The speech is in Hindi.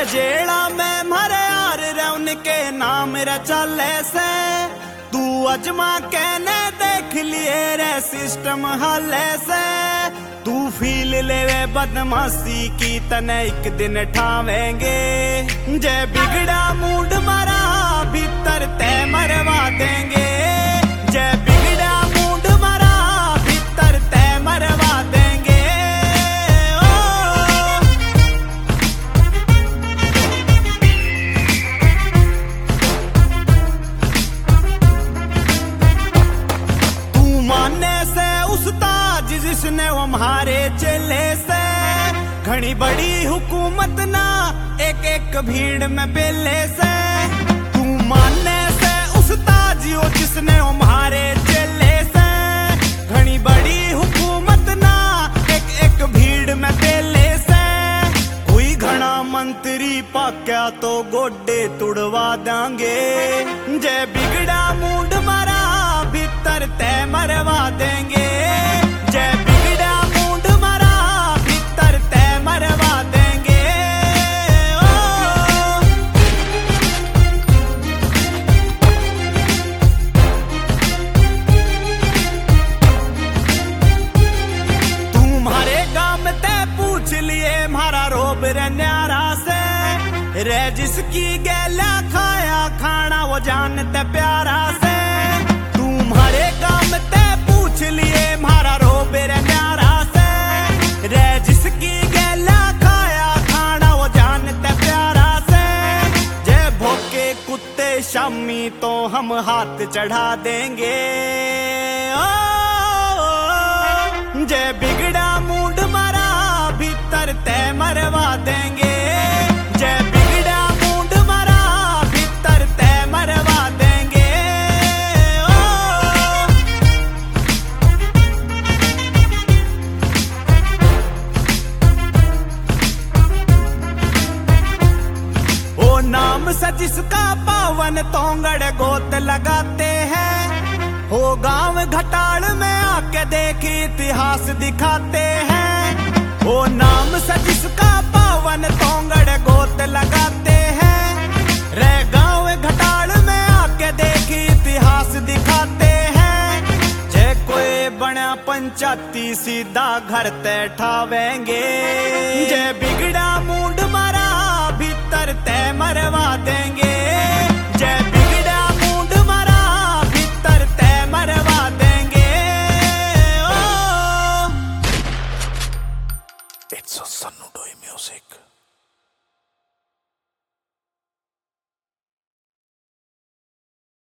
जेड़ा मैं मरे यार रे उनके नाम रे चले से तू अजमा कहने देख लिए रे सिस्टम हाले से तू फील ले वे बदमाशी की तने एक दिन ठावेंगे जय बिगड़ा मूड मरा भीतर ते मरवा देंगे जय बिगड़ा मूड मरा भीतर ते मरवा देंगे तू मानने से उस्ताद जिसने वो हमारे चेले से घनी बड़ी हुकूमत ना एक एक भीड़ में बेले से तू मानने से उस्ताद जिसने वो हमारे चेले से घनी बड़ी हुकूमत ना एक एक भीड़ में बेले से कोई घना मंत्री पाक्या तो गोडे तुड़वा देंगे जय बिगड़ा मूड मरा भीतर ते मरवा देंगे जय बिगड़ा मूड मरा भीतर ते मरवा देंगे तुम्हारे गांव ते पूछ लिए मारा रोब रे न्यारा से रे जिसकी गैला खाया खाना वो जानते प्यारा से तुम्हारे काम ते पूछ लिए मारा रोबे रे न्यारा से रे जिसकी गैला खाया खाना वो जानते प्यारा से जय भोके कुत्ते शामी तो हम हाथ चढ़ा देंगे जय बिगड़ा मूड मरा भीतर ते मरवा देंगे जय बिगड़ा मूड मरा भीतर ते मरवा देंगे ओ नाम से जिसका पावन तोंगड़ गोत लगाते हैं हो गांव घटाड़ में आके देख इतिहास दिखाते हैं ओ नाम से जिसका पावन तोंगड़ गोत लगाते हैं रे गांव घटाड़ में आके देख इतिहास दिखाते हैं जय कोई बना पंचायती सीधा घर ते ठावेंगे जय बिगड़ा मूड मरा भीतर ते मरवा देंगे जय बिगड़ा मूड मरा भीतर ते मरवा देंगे It's a Sannu Doi music.